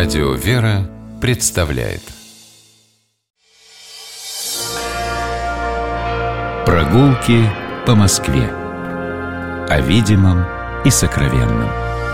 Радио «Вера» представляет Прогулки по Москве. О видимом и сокровенном.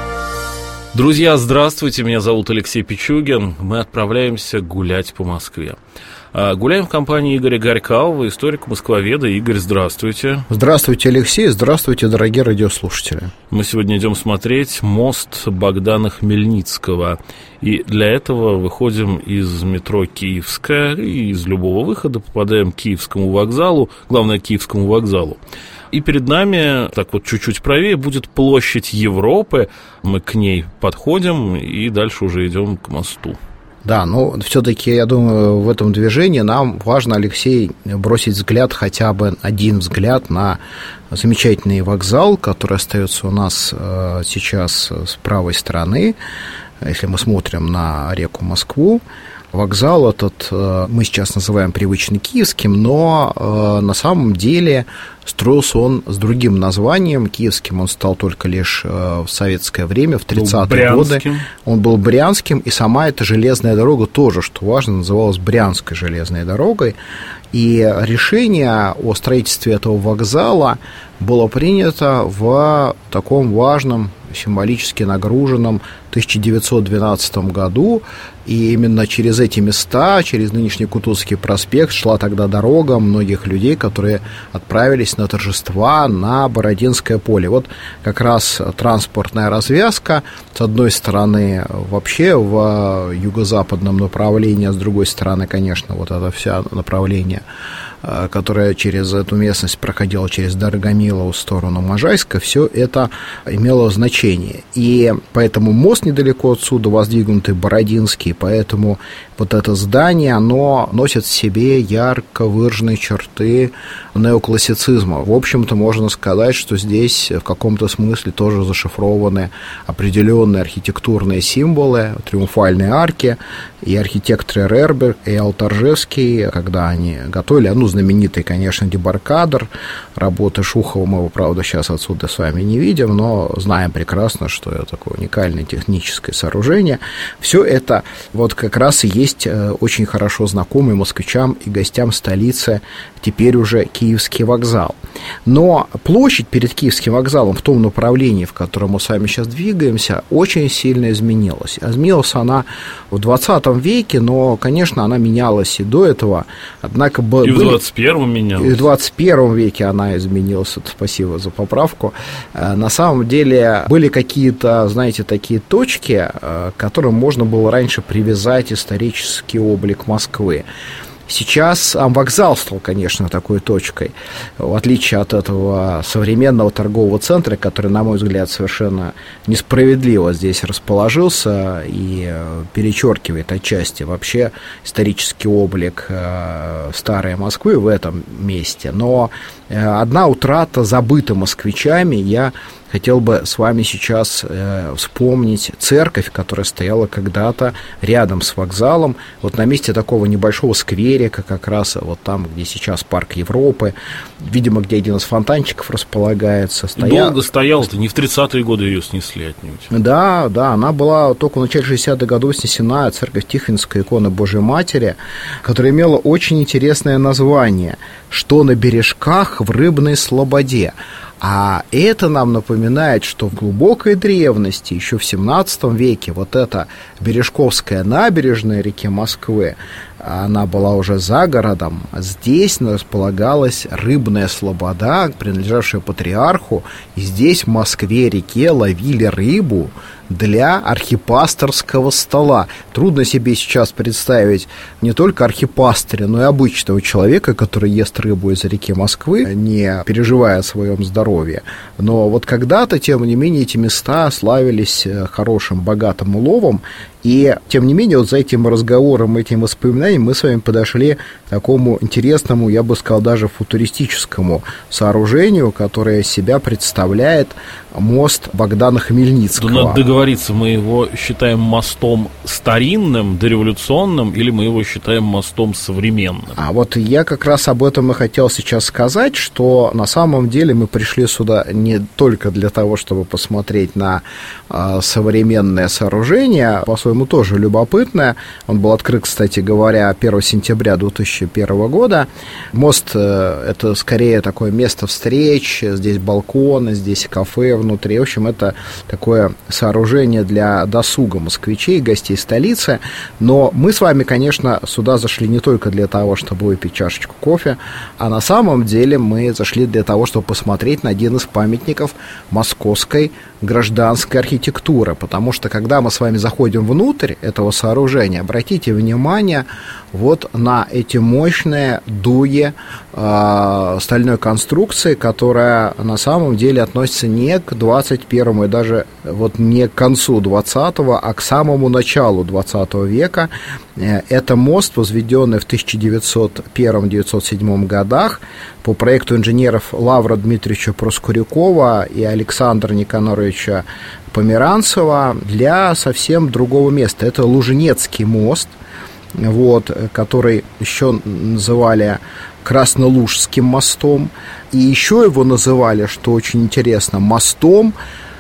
Друзья, здравствуйте, меня зовут Алексей Пичугин. Мы отправляемся гулять по Москве. Гуляем в компании Игоря Горькалова, историка-москвоведа. Игорь, здравствуйте. Здравствуйте, Алексей, здравствуйте, дорогие радиослушатели. Мы сегодня идем смотреть мост Богдана Хмельницкого. И для этого выходим из метро Киевская, и из любого выхода попадаем к Киевскому вокзалу, главное, к Киевскому вокзалу. И перед нами, так вот чуть-чуть правее, будет площадь Европы. Мы к ней подходим и дальше уже идем к мосту. Да, но все-таки, я думаю, в этом движении нам важно, Алексей, бросить взгляд, хотя бы один взгляд на замечательный вокзал, который остается у нас сейчас с правой стороны, если мы смотрим на реку Москву. Вокзал этот мы сейчас называем привычно киевским, но на самом деле строился он с другим названием. Киевским он стал только лишь в советское время, в 30-е годы. Он был брянским, и сама эта железная дорога тоже, что важно, называлась Брянской железной дорогой. И решение о строительстве этого вокзала было принято в таком важном, символически нагруженном 1912 году, и именно через эти места, через нынешний Кутузовский проспект шла тогда дорога многих людей, которые отправились на торжества на Бородинское поле. Вот как раз транспортная развязка, с одной стороны вообще в юго-западном направлении, а с другой стороны, конечно, вот это все направление, которая через эту местность проходила через Дорогомилово в сторону Можайска, все это имело значение. И поэтому мост недалеко отсюда, воздвигнутый Бородинский, поэтому вот это здание, оно носит в себе ярко выраженные черты неоклассицизма. В общем-то, можно сказать, что здесь в каком-то смысле тоже зашифрованы определенные архитектурные символы, триумфальные арки, и архитекторы Рерберг и Алтаржевский, когда они готовили, знаменитый, конечно, дебаркадер, работы Шухова, мы его, правда, сейчас отсюда с вами не видим, но знаем прекрасно, что это такое уникальное техническое сооружение. Все это вот как раз и есть очень хорошо знакомый москвичам и гостям столицы теперь уже Киевский вокзал. Но площадь перед Киевским вокзалом в том направлении, в котором мы с вами сейчас двигаемся, очень сильно изменилась. Изменилась она в 20 веке, но, конечно, она менялась и до этого, однако... И в 21 менялась. И в 21 веке она изменилась, спасибо за поправку. На самом деле были какие-то, знаете, такие точки, к которым можно было раньше привязать исторический облик Москвы. Сейчас сам вокзал стал, конечно, такой точкой, в отличие от этого современного торгового центра, который, на мой взгляд, совершенно несправедливо здесь расположился и перечеркивает отчасти вообще исторический облик старой Москвы в этом месте. Но одна утрата забыта москвичами. Я хотел бы с вами сейчас вспомнить церковь, которая стояла когда-то рядом с вокзалом, вот на месте такого небольшого скверика, как раз вот там, где сейчас парк Европы, видимо, где один из фонтанчиков располагается. Долго стояла-то, не в 30-е годы ее снесли отнюдь. Да, она была только в начале 60-х годов снесена, церковь Тихвинской иконы Божией Матери, которая имела очень интересное название «Что на бережках в рыбной слободе». А это нам напоминает, что в глубокой древности, еще в 17 веке, вот эта Бережковская набережная реки Москвы, она была уже за городом, здесь располагалась рыбная слобода, принадлежавшая патриарху, и здесь, в Москве-реке, ловили рыбу для архипасторского стола. Трудно себе сейчас представить не только архипастыря, но и обычного человека, который ест рыбу из реки Москвы, не переживая о своем здоровье. Но вот когда-то, тем не менее, эти места славились хорошим, богатым уловом, и, тем не менее, вот за этим разговором, этим воспоминанием мы с вами подошли к такому интересному, я бы сказал, даже футуристическому сооружению, которое из себя представляет мост Богдана Хмельницкого. Да, надо договориться, мы его считаем мостом старинным, дореволюционным, или мы его считаем мостом современным? А вот я как раз об этом и хотел сейчас сказать, что на самом деле мы пришли сюда не только для того, чтобы посмотреть на современное сооружение, по сути по-своему тоже любопытное. Он был открыт, кстати говоря, 1 сентября 2001 года. Мост – это скорее такое место встреч, здесь балконы, здесь кафе внутри. В общем, это такое сооружение для досуга москвичей, гостей столицы. Но мы с вами, конечно, сюда зашли не только для того, чтобы выпить чашечку кофе, а на самом деле мы зашли для того, чтобы посмотреть на один из памятников московской гражданской архитектуры. Потому что, когда мы с вами заходим внутрь этого сооружения, обратите внимание вот на эти мощные дуги стальной конструкции, которая на самом деле относится не к 21-му и даже вот не к концу 20-го, а к самому началу 20 века. Это мост, возведенный в 1901-1907 годах по проекту инженеров Лавра Дмитриевича Проскурякова и Александра Никаноровича Померанцева для совсем другого места. Это Лужнецкий мост, вот, который еще называли Краснолужским мостом. И еще его называли, что очень интересно, мостом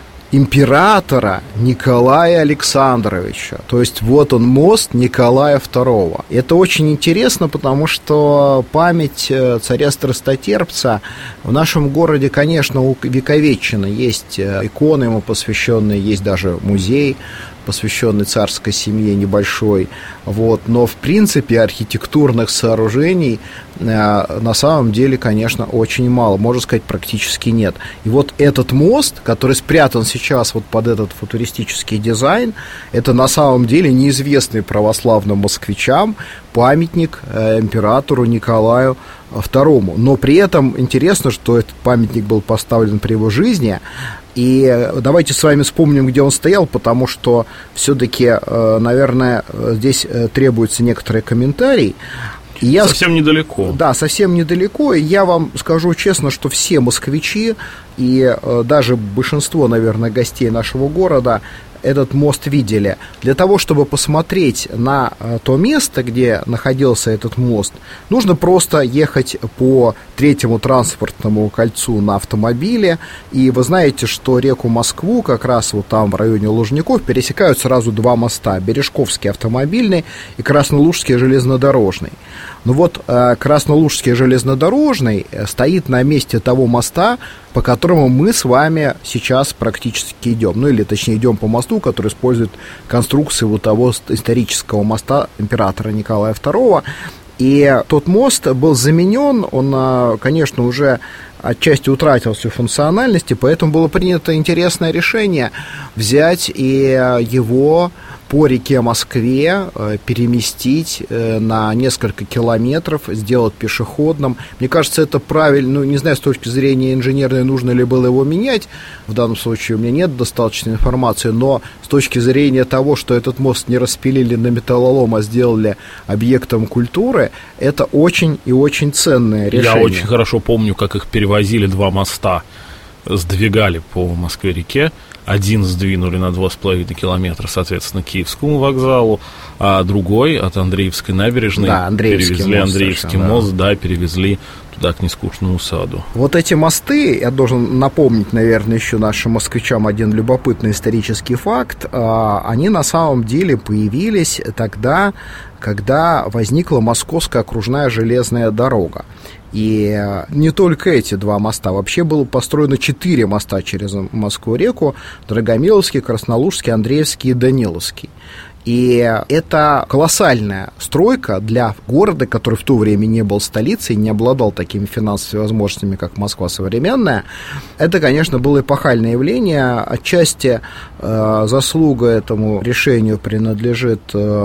императора Николая Александровича. То есть вот он, мост Николая II. Это очень интересно, потому что память царя Страстотерпца в нашем городе, конечно, увековечена. Есть иконы ему посвященные, есть даже музей, посвященный царской семье небольшой. Вот. Но, в принципе, архитектурных сооружений на самом деле, конечно, очень мало. Можно сказать, практически нет. И вот этот мост, который спрятан сейчас вот под этот футуристический дизайн, это на самом деле неизвестный православным москвичам памятник императору Николаю II. Но при этом интересно, что этот памятник был поставлен при его жизни. И давайте с вами вспомним, где он стоял, потому что все-таки, наверное, здесь требуется некоторый комментарий. Совсем недалеко. Да, совсем недалеко. И я вам скажу честно, что все москвичи и даже большинство, наверное, гостей нашего города этот мост видели. Для того, чтобы посмотреть на то место, где находился этот мост, нужно просто ехать по третьему транспортному кольцу на автомобиле. И вы знаете, что реку Москву как раз вот там в районе Лужников пересекают сразу два моста: Бережковский автомобильный и Краснолужский железнодорожный. Ну вот Краснолужский железнодорожный стоит на месте того моста, по которому мы с вами сейчас практически идем. Ну или точнее идем по мосту, который использует конструкции вот того исторического моста императора Николая II. И тот мост был заменен, он, конечно, уже отчасти утратил всю функциональность, и поэтому было принято интересное решение взять и его по реке Москве переместить на несколько километров, сделать пешеходным. Мне кажется, это правильно. Ну, не знаю, с точки зрения инженерной, нужно ли было его менять. В данном случае у меня нет достаточной информации, но с точки зрения того, что этот мост не распилили на металлолом, а сделали объектом культуры, это очень и очень ценное решение. Я очень хорошо помню, как их перевозили, два моста сдвигали по Москве-реке. Один сдвинули на 2,5 километра, соответственно, к Киевскому вокзалу, а другой от Андреевской набережной перевезли Андреевский мост, да, перевезли туда, к Нескучному саду. Вот эти мосты, я должен напомнить, наверное, еще нашим москвичам один любопытный исторический факт, они на самом деле появились тогда, когда возникла Московская окружная железная дорога. И не только эти два моста. Вообще было построено 4 моста через Москву-реку: Драгомиловский, Краснолужский, Андреевский и Даниловский. И это колоссальная стройка для города, который в то время не был столицей, не обладал такими финансовыми возможностями, как Москва современная. Это, конечно, было эпохальное явление. Отчасти заслуга этому решению принадлежит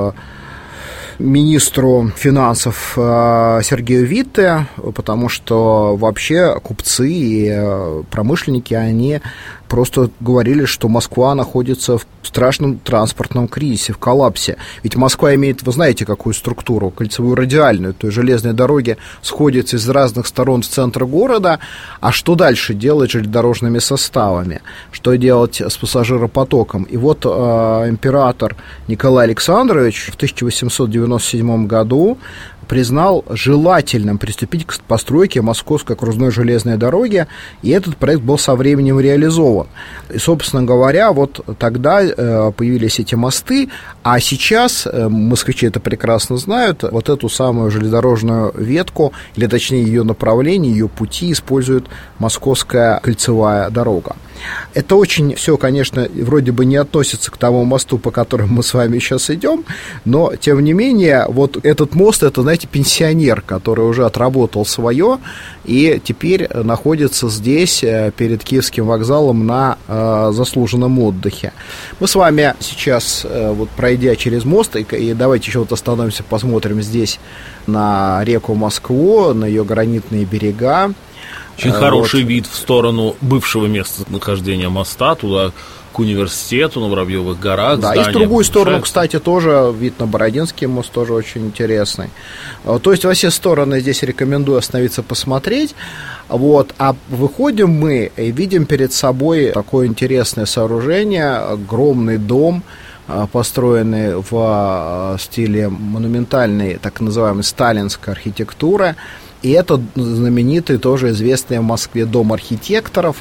министру финансов Сергею Витте, потому что вообще купцы и промышленники, они просто говорили, что Москва находится в страшном транспортном кризисе, в коллапсе. Ведь Москва имеет, вы знаете, какую структуру, кольцевую радиальную, то есть железные дороги сходятся из разных сторон в центр города. А что дальше делать с железнодорожными составами? Что делать с пассажиропотоком? И вот император Николай Александрович в 1897 году признал желательным приступить к постройке Московской окружной железной дороги, и этот проект был со временем реализован. И, собственно говоря, вот тогда появились эти мосты, а сейчас, москвичи это прекрасно знают, вот эту самую железнодорожную ветку, или точнее ее направление, ее пути использует Московская кольцевая дорога. Это очень все, конечно, вроде бы не относится к тому мосту, по которому мы с вами сейчас идем, но, тем не менее, вот этот мост, это, знаете, пенсионер, который уже отработал свое и теперь находится здесь, перед Киевским вокзалом, на заслуженном отдыхе. Мы с вами сейчас, вот пройдя через мост, и давайте еще вот остановимся, посмотрим здесь на реку Москву, на ее гранитные берега. Очень хороший вид в сторону бывшего места нахождения моста, туда к университету, на Воробьевых горах. Да, и в другую сторону, кстати, тоже вид на Бородинский мост, тоже очень интересный. То есть во все стороны здесь рекомендую остановиться, посмотреть. Вот. А выходим мы и видим перед собой такое интересное сооружение, огромный дом, построенный в стиле монументальной, так называемой сталинской архитектуры. И это знаменитый, тоже известный в Москве дом архитекторов.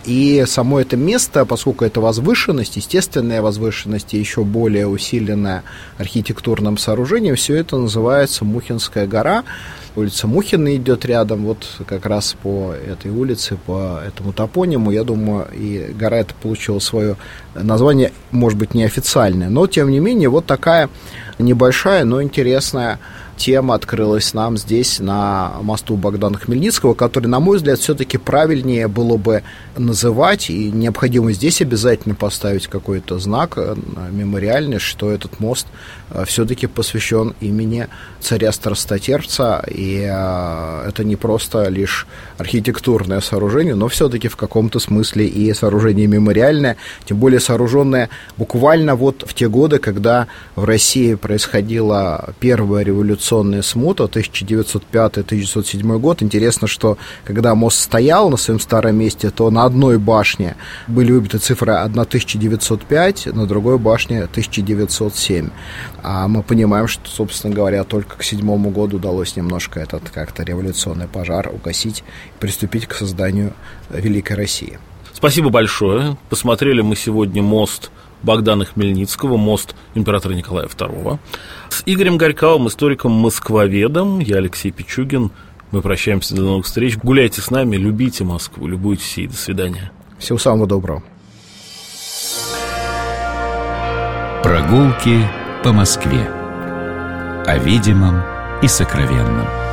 И само это место, поскольку это возвышенность, естественная возвышенность и еще более усиленная архитектурным сооружением, все это называется Мухинская гора. Улица Мухина идет рядом, вот как раз по этой улице, по этому топониму, я думаю, и гора эта получила свое название, может быть, неофициальное, но, тем не менее, вот такая небольшая, но интересная тема открылась нам здесь, на мосту Богдана Хмельницкого, который, на мой взгляд, все-таки правильнее было бы называть, и необходимо здесь обязательно поставить какой-то знак мемориальный, что этот мост все-таки посвящен имени царя-страстотерпца, и это не просто лишь архитектурное сооружение, но все-таки в каком-то смысле и сооружение мемориальное, тем более сооруженное буквально вот в те годы, когда в России происходила первая революционная смута, 1905-1907 год. Интересно, что когда мост стоял на своем старом месте, то на одной башне были выбиты цифры 1905, на другой башне 1907. А мы понимаем, что, собственно говоря, только к 1907 году удалось немножко этот как-то революционный пожар угасить и приступить к созданию Великой России. Спасибо большое. Посмотрели мы сегодня мост Богдана Хмельницкого, мост императора Николая II. С Игорем Горьковым, историком-москвоведом, я Алексей Пичугин. Мы прощаемся, до новых встреч. Гуляйте с нами, любите Москву, любуйтесь ей. До свидания. Всего самого доброго. Прогулки по Москве. О видимом и сокровенном.